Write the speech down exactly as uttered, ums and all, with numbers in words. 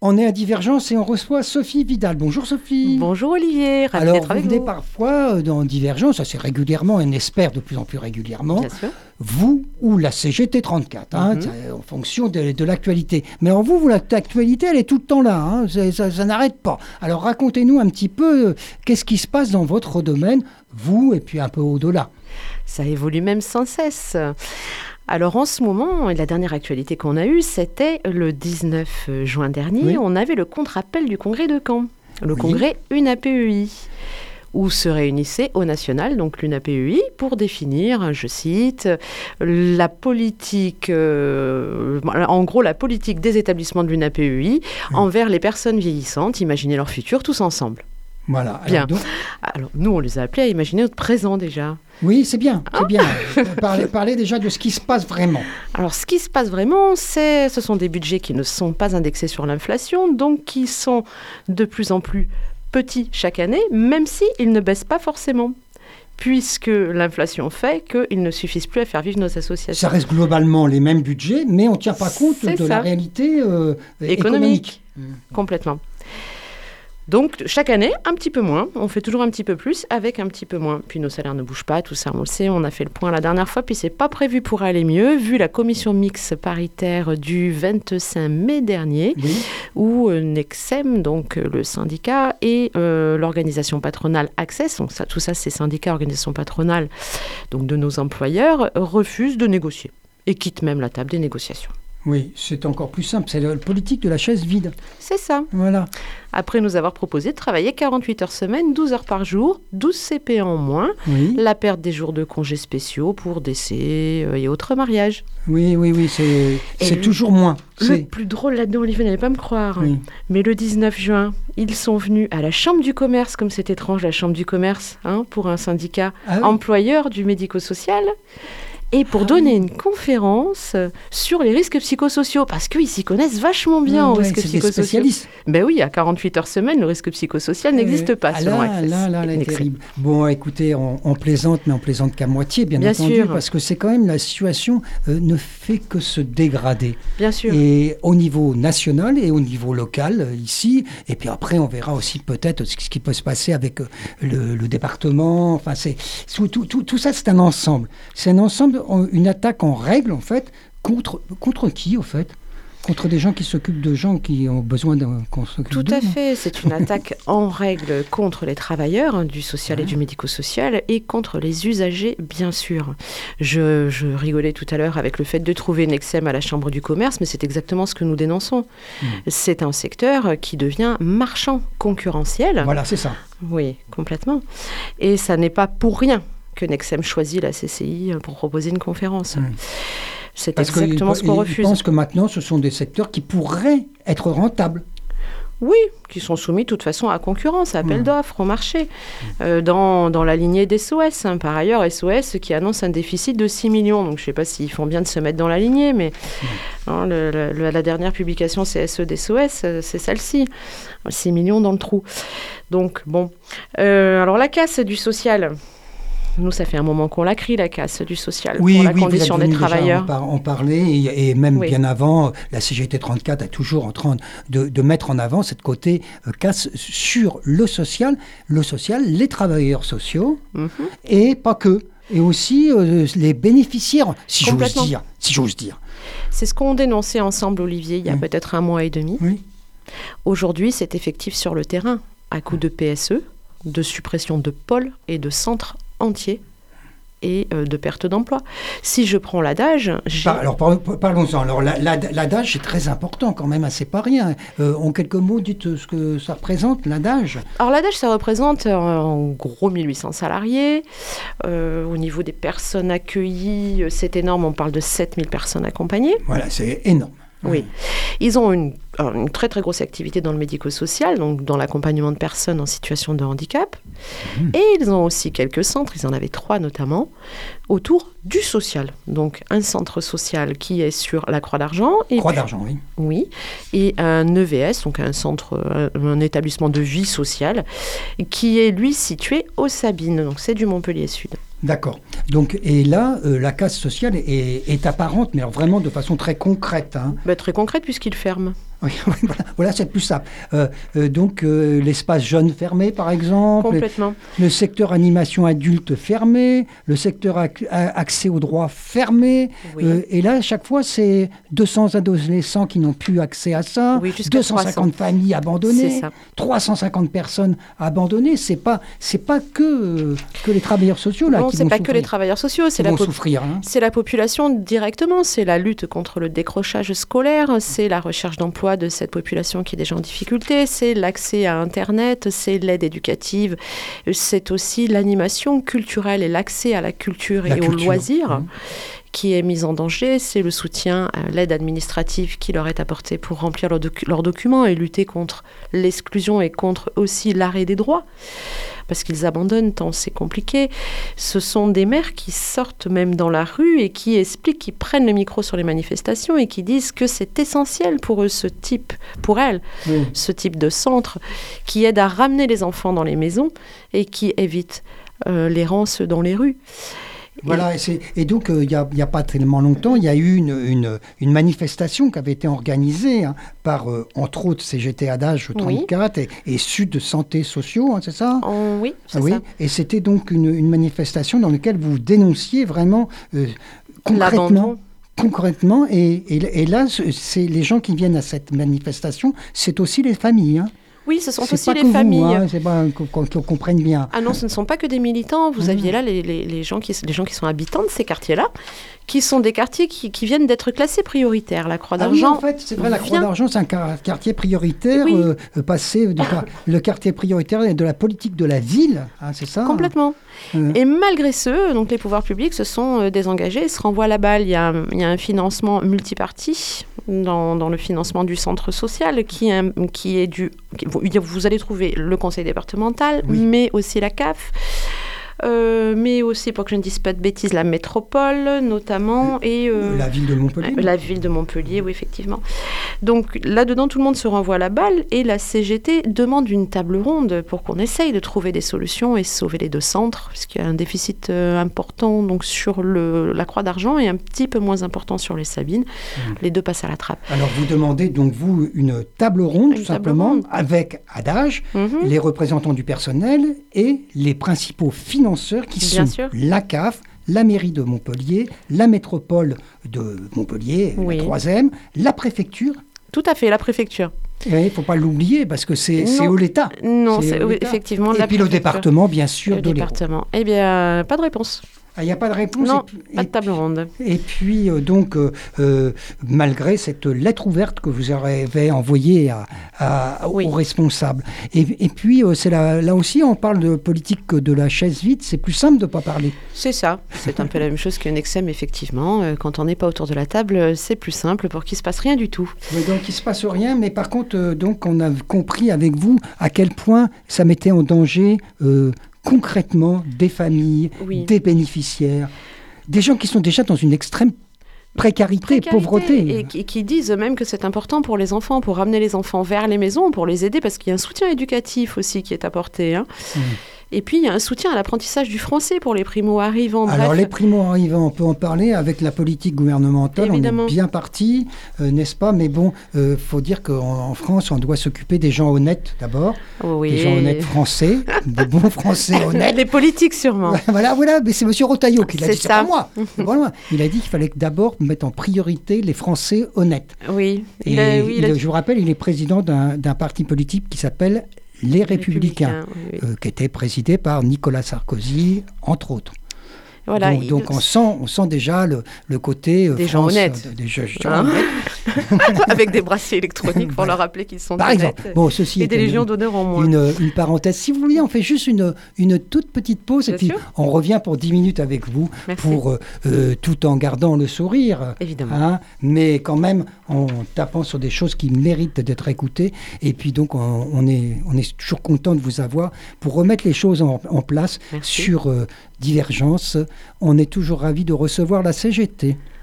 On est à Divergence et on reçoit Sophie Vidal. Bonjour Sophie. Bonjour Olivier, ravi Alors, d'être avec vous. vous venez parfois dans Divergence, assez régulièrement, on espère de plus en plus régulièrement, Bien sûr. vous ou la C G T trente-quatre, hein, Mm-hmm. en fonction de, de l'actualité. Mais en vous, vous l'actualité, elle est tout le temps là, hein, ça, ça, ça n'arrête pas. Alors racontez-nous un petit peu, euh, qu'est-ce qui se passe dans votre domaine, vous et puis un peu au-delà. Ça évolue même sans cesse. Alors en ce moment, et la dernière actualité qu'on a eue, c'était le dix-neuf juin dernier, Oui. on avait le contre-appel du congrès de Caen, le Oui. congrès U N A P E I, où se réunissait au national, donc l'U N A P E I, pour définir, je cite, la politique, euh, en gros la politique des établissements de l'U N A P E I Oui. envers les personnes vieillissantes, imaginer leur futur tous ensemble. Voilà. Alors, Bien. donc- Alors nous, on les a appelés à imaginer notre présent déjà. oui, c'est bien, Ah. c'est bien. Parlez, parlez déjà de ce qui se passe vraiment. Alors, ce qui se passe vraiment, c'est, ce sont des budgets qui ne sont pas indexés sur l'inflation, donc qui sont de plus en plus petits chaque année, même s'ils ne baissent pas forcément, puisque l'inflation fait qu'ils ne suffisent plus à faire vivre nos associations. Ça reste globalement les mêmes budgets, mais on ne tient pas compte C'est de ça. la réalité euh, économique. Économique. Complètement. Donc, chaque année, un petit peu moins. On fait toujours un petit peu plus avec un petit peu moins. Puis nos salaires ne bougent pas, tout ça, on le sait. On a fait le point la dernière fois, puis c'est pas prévu pour aller mieux, vu la commission mixte paritaire du vingt-cinq mai dernier, Oui. où euh, Nexem, donc euh, le syndicat, et euh, l'organisation patronale Access, donc ça, tout ça, c'est syndicats, organisations patronales, donc de nos employeurs, refusent de négocier et quittent même la table des négociations. Oui, c'est encore plus simple. C'est la politique de la chaise vide. C'est ça. Voilà. Après nous avoir proposé de travailler quarante-huit heures semaine, douze heures par jour, douze C P en moins, Oui, la perte des jours de congés spéciaux pour décès euh, et autres mariages. oui, oui, oui. C'est, c'est le- toujours moins. Le C'est... plus drôle là-dedans, Olivier, n'allez pas me croire, Oui. mais le dix-neuf juin, ils sont venus à la Chambre du commerce, comme c'est étrange, la Chambre du commerce, hein, pour un syndicat Ah oui. employeur du médico-social, et pour Ah donner oui. une conférence sur les risques psychosociaux, parce qu'ils s'y connaissent vachement bien Ouais, aux ouais, risques c'est des psychosociaux. spécialistes. Ben oui, à quarante-huit heures semaine, le risque psychosocial n'existe Euh, pas ah selon là, Access. là, là, là, Nexem. terrible. Bon, écoutez, on, on plaisante, mais on plaisante qu'à moitié, bien, Bien entendu, sûr. parce que c'est quand même la situation euh, ne fait que se dégrader. Bien sûr. Et au niveau national et au niveau local, euh, ici, et puis après, on verra aussi peut-être ce qui peut se passer avec euh, le, le département. Enfin, c'est tout, tout, tout, tout ça, c'est un ensemble. C'est un ensemble, on- une attaque en règle, en fait, contre, contre qui, au fait? Contre des gens qui s'occupent de gens qui ont besoin d'un, qu'on s'occupe Tout d'eux, à non? fait. C'est une attaque en règle contre les travailleurs hein, du social et du médico-social et contre les usagers, bien sûr. Je, je rigolais tout à l'heure avec le fait de trouver Nexem à la Chambre du commerce, mais c'est exactement ce que nous dénonçons. Mmh. C'est un secteur qui devient marchand concurrentiel. Voilà, c'est ça. Oui, complètement. Et ça n'est pas pour rien que Nexem choisit la C C I pour proposer une conférence. Mmh. C'est Parce exactement ce qu'on refuse. Je pense que maintenant, ce sont des secteurs qui pourraient être rentables. Oui, qui sont soumis de toute façon à concurrence, à appel Mmh. d'offres, au marché, euh, dans, dans la lignée d'S O S. Hein. Par ailleurs, S O S qui annonce un déficit de six millions. Donc je ne sais pas s'ils font bien de se mettre dans la lignée, mais Mmh. hein, le, le, la dernière publication C S E d'S O S, c'est celle-ci. six millions dans le trou. Donc bon. Euh, alors la casse du social. Nous, ça fait un moment qu'on la crie, la casse du social, Oui, pour la oui, condition vous êtes des venu déjà travailleurs. en, par- en parler, et, et même Oui. bien avant, la C G T trente-quatre est toujours en train de, de mettre en avant cette côté euh, casse sur le social, le social, les travailleurs sociaux, Mhm. et pas que, et aussi euh, les bénéficiaires, si j'ose Complètement. dire, si j'ose dire. C'est ce qu'on dénonçait ensemble, Olivier, il y a Oui. peut-être un mois et demi. Oui. Aujourd'hui, c'est effectif sur le terrain, à coup de P S E, de suppression de pôles et de centres entiers et euh, de perte d'emploi. Si je prends l'adage, j'ai... Par- alors par- par- parlons-en. Alors la- la- l'adage c'est très important quand même, hein, c'est pas rien. Euh, en quelques mots, dites ce que ça représente l'adage. Alors l'adage, ça représente euh, en gros mille huit cents salariés. Euh, au niveau des personnes accueillies, euh, c'est énorme, on parle de sept mille personnes accompagnées. Voilà, c'est énorme. Oui. Ils ont une, alors, une très très grosse activité dans le médico-social, donc dans l'accompagnement de personnes en situation de handicap. Mmh. Et ils ont aussi quelques centres, ils en avaient trois notamment, autour du social. Donc un centre social qui est sur la Croix d'Argent. Et Croix puis- d'argent, oui. Oui. Et un E V S, donc un centre, un, un établissement de vie sociale, qui est lui situé aux Sabines. Donc c'est du Montpellier Sud. D'accord. Donc, et là, euh, la casse sociale est, est apparente, mais alors vraiment de façon très concrète. Hein. Bah, très concrète puisqu'il ferme. Oui, oui, voilà, voilà, c'est plus simple. Euh, euh, donc, euh, l'espace jeune fermé, par exemple. Complètement. Le secteur animation adulte fermé. Le secteur ac- accès aux droits fermé. Oui. Euh, et là, à chaque fois, c'est deux cents adolescents qui n'ont plus accès à ça. Oui, jusqu'à deux cent cinquante trois cents. familles abandonnées. C'est ça. trois cent cinquante personnes abandonnées. C'est pas, c'est pas que, euh, que les travailleurs sociaux là, Non, qui c'est vont pas souffrir. que les travailleurs sociaux, c'est Qui la, vont po- souffrir. Hein. c'est la population directement, c'est la lutte contre le décrochage scolaire, c'est la recherche d'emploi de cette population qui est déjà en difficulté, c'est l'accès à Internet, c'est l'aide éducative, c'est aussi l'animation culturelle et l'accès à la culture La et culture. aux loisirs. Mmh. Qui est mise en danger, c'est le soutien à l'aide administrative qui leur est apportée pour remplir leurs docu- leurs documents et lutter contre l'exclusion et contre aussi l'arrêt des droits, parce qu'ils abandonnent tant c'est compliqué. Ce sont des maires qui sortent même dans la rue et qui expliquent, qui prennent le micro sur les manifestations et qui disent que c'est essentiel pour eux, ce type, pour elles, Oui. ce type de centre qui aide à ramener les enfants dans les maisons et qui évite euh, l'errance dans les rues. Voilà, et, c'est, et donc il n'y a, y a pas tellement longtemps, il y a eu une, une, une manifestation qui avait été organisée hein, par, euh, entre autres, C G T Adage trente-quatre et, et Sud Santé Sociaux, hein, c'est ça En- oui, c'est Ah oui, ça. et c'était donc une, une manifestation dans laquelle vous dénonciez vraiment euh, concrètement. L'abandon. Concrètement, et, et, et là, c'est les gens qui viennent à cette manifestation, c'est aussi les familles. Hein. Oui, ce sont C'est aussi pas les que vous, familles. hein, c'est pas qu'on, qu'on, qu'on comprenne bien. Ah non, ce ne sont pas que des militants. Vous Mmh. aviez là les, les, les, gens qui, les gens qui sont habitants de ces quartiers-là, qui sont des quartiers qui, qui viennent d'être classés prioritaires. La Croix Ah oui, d'Argent. en fait, c'est vrai, la Croix vient- d'Argent, c'est un quar- quartier prioritaire, Oui. euh, euh, passé du par- le quartier prioritaire de la politique de la ville, hein, c'est ça Complètement. Euh, Et malgré ce, donc les pouvoirs publics se sont euh, désengagés, se renvoient la balle. Il y a, un- il y a un financement multiparti dans, dans le financement du centre social qui, est- qui est du... qui- vous, vous allez trouver le conseil départemental, Oui. mais aussi la C A F. Euh, mais aussi, pour que je ne dise pas de bêtises, la métropole notamment, et euh, la ville de Montpellier. la ville de Montpellier, oui, effectivement. Donc là-dedans, tout le monde se renvoie la balle, et la C G T demande une table ronde pour qu'on essaye de trouver des solutions et sauver les deux centres, puisqu'il y a un déficit euh, important donc, sur le, la Croix d'Argent et un petit peu moins important sur les Sabines. Mmh. Les deux passent à la trappe. Alors vous demandez donc, vous, une table ronde, Une tout table simplement, ronde. avec Adage, Mmh. les représentants du personnel et les principaux financeurs qui Bien sont sûr. la C A F, la mairie de Montpellier, la métropole de Montpellier, Oui. la troisième, la préfecture. Tout à fait, la préfecture. Il ne faut pas l'oublier parce que c'est, c'est Non. au l'État. Non, C'est c'est, au oui, l'État. effectivement. Et la puis le préfecture. département, bien sûr, Le de l'Hérault. département. Eh bien, pas de réponse. Il n'y a pas de réponse. Non, et puis, pas et de table ronde. Et puis, euh, donc, euh, euh, malgré cette lettre ouverte que vous avez envoyée à, à, Oui. aux responsables. Et, et puis, euh, c'est là, là aussi, on parle de politique de la chaise vide. C'est plus simple de ne pas parler. C'est ça. C'est un peu la même chose qu'un exem, effectivement. Euh, Quand on n'est pas autour de la table, euh, c'est plus simple pour qu'il ne se passe rien du tout. Mais donc, il ne se passe rien. Mais par contre, euh, donc, on a compris avec vous à quel point ça mettait en danger euh, concrètement des familles, Oui. des bénéficiaires, des gens qui sont déjà dans une extrême précarité, Précarité, pauvreté. Et qui, qui disent même que c'est important pour les enfants, pour ramener les enfants vers les maisons, pour les aider, parce qu'il y a un soutien éducatif aussi qui est apporté. Hein. Mmh. Et puis, il y a un soutien à l'apprentissage du français pour les primo-arrivants. Alors Bref, les primo-arrivants, on peut en parler avec la politique gouvernementale, Évidemment. on est bien parti, euh, n'est-ce pas? Mais bon, il euh, faut dire qu'en en France, on doit s'occuper des gens honnêtes d'abord, oui. des gens honnêtes français, des bons français honnêtes. Les politiques, sûrement. Voilà, voilà, mais c'est M. Rotaillot qui l'a C'est dit, c'est ça. pas moi. C'est pas moi. Il a dit qu'il fallait d'abord mettre en priorité les Français honnêtes. Oui. Et Il a- oui, il a il- dit- je vous rappelle, il est président d'un d'un parti politique qui s'appelle Les Républicains, oui, oui. euh, qui était présidé par Nicolas Sarkozy, entre autres. Voilà, donc, il- donc on, sent, on sent déjà le, le côté euh, Des gens France, honnêtes. euh, des gens Hein honnêtes. avec des bracelets électroniques pour Voilà. leur rappeler qu'ils sont Par honnêtes. exemple. Bon, ceci Et des était légions une, d'honneur en moins. une, une parenthèse. Si vous voulez, on fait juste une, une toute petite pause Bien et puis sûr. on revient pour dix minutes avec vous, Merci. pour, euh, euh, tout en gardant le sourire. Évidemment. Hein, mais quand même en tapant sur des choses qui méritent d'être écoutées. Et puis donc, on, on, est, on est toujours content de vous avoir pour remettre les choses en, en place Merci. sur euh, Divergence. On est toujours ravis de recevoir la C G T.